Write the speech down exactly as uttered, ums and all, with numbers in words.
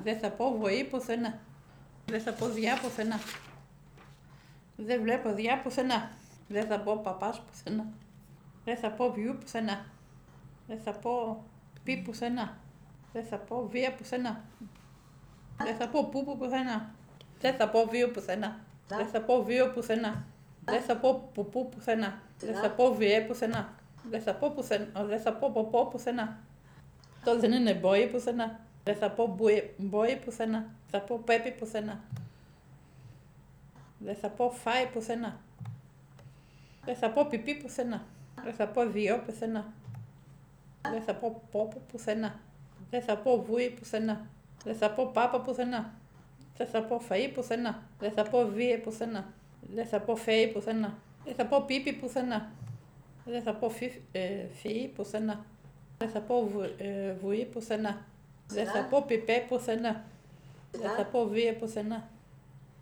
Δεν θα πω βοή πουθενά. Δεν θα πω διά πουθενά. Δεν βλέπω διά πουθενά. Δεν θα πω παπάς πουθενά. Δεν θα πω βιού πουθενά. Δεν θα πω πι πουθενά. Δεν θα πω βία πουθενά. Δεν θα πω πούπου πουθενά. Δεν θα πω βίο πουθενά. Δεν θα πω βίο πουθενά. Δεν θα πω πουπού πουθενά. Δεν θα πω βιέ πουθενά. Δεν θα πω πουθενά. Δεν θα πω ποπό πουθενά. Αυτό δεν είναι μπόι πουθενά. Δεν θα πω μπόι πουθενά. Θα πω πέπι πουθενά. Δεν θα πω φάι πουθενά. Δεν θα πω πιπί πουθενά. Δεν θα πω διό πουθενά. Δεν θα πω πόπο πουθενά. Δεν θα πω βούι πουθενά. Δεν θα πω πάπα πουθενά. Δεν θα πω φαΐ πουθενά. Δεν θα πω βίαι πουθενά. Δεν θα πω φέι πουθενά. Δεν θα πω πίπι πουθενά. Δεν θα πω φιί πουθενά. Δεν θα πω βου, ε, βουή πουθενά. Δεν θα πω πιπέ πουθενά. Δεν θα πω βίαι πουθενά.